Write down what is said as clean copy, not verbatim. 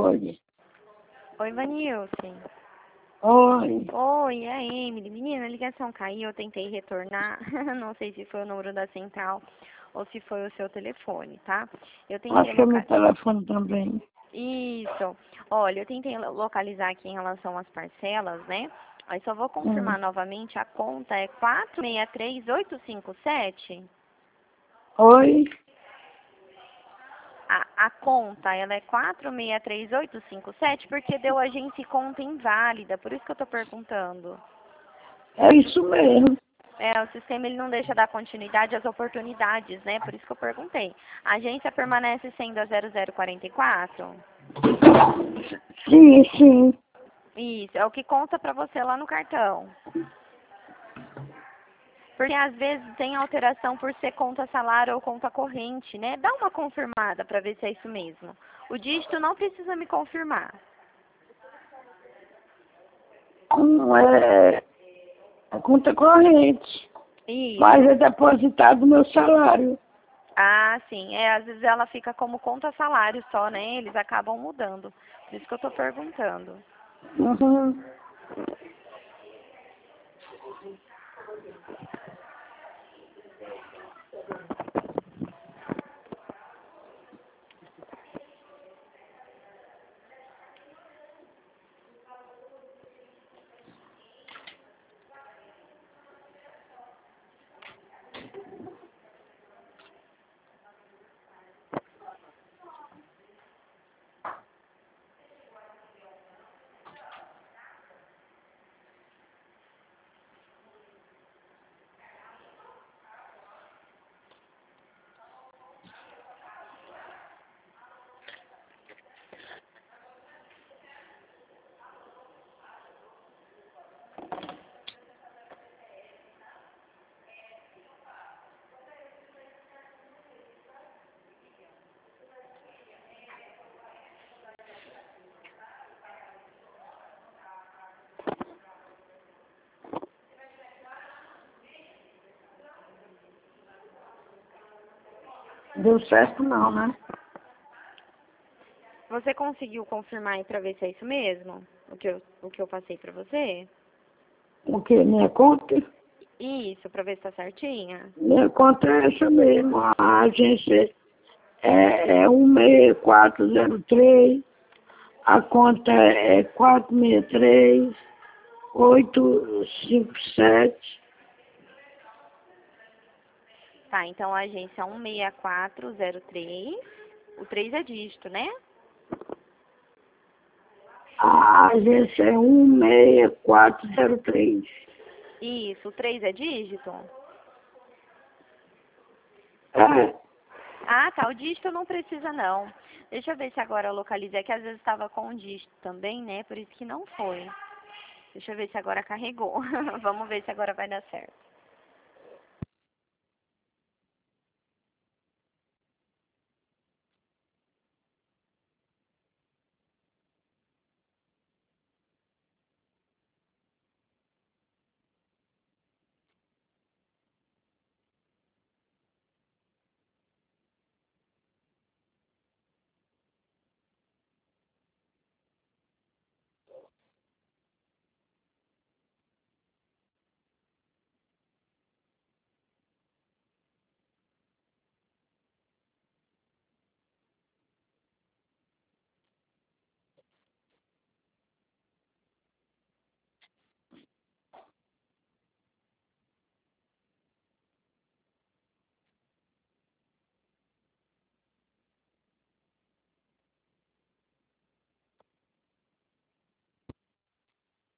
Oi. Oi, Vanilce. Oi. Oi, é a Emily. Menina, a ligação caiu, eu tentei retornar. Não sei se foi o número da central ou se foi o seu telefone, tá? Eu tentei Acho que é meu telefone também. Isso. Olha, eu tentei localizar aqui em relação às parcelas, né? Aí só vou confirmar novamente, a conta é 463857. Oi. A conta, ela é 463857 porque deu agência e conta inválida, por isso que eu tô perguntando. É isso mesmo. É, o sistema ele não deixa dar continuidade às oportunidades, né? Por isso que eu perguntei. A agência permanece sendo a 0044? Sim, sim. Isso, é o que conta pra você lá no cartão. Porque às vezes tem alteração por ser conta salário ou conta corrente, né? Dá uma confirmada pra ver se é isso mesmo. O dígito não precisa me confirmar. Não é a conta corrente, mas Isso. é depositado no meu salário. Ah, sim. É, às vezes ela fica como conta salário só, né? Eles acabam mudando. Por isso que eu tô perguntando. Uhum. Deu certo não, né? Você conseguiu confirmar aí pra ver se é isso mesmo? O que eu passei pra você? O que? Minha conta? Isso, pra ver se tá certinha? Minha conta é essa mesmo. A agência é 16403. A conta é 463857. Tá, então a agência é 16403. O 3 é dígito, né? A agência é 16403. Isso, o 3 é dígito? É, Ah, tá, o dígito não precisa não. Deixa eu ver se agora eu localizei, que às vezes estava com o dígito também, né? Por isso que não foi. Deixa eu ver se agora carregou. Vamos ver se agora vai dar certo.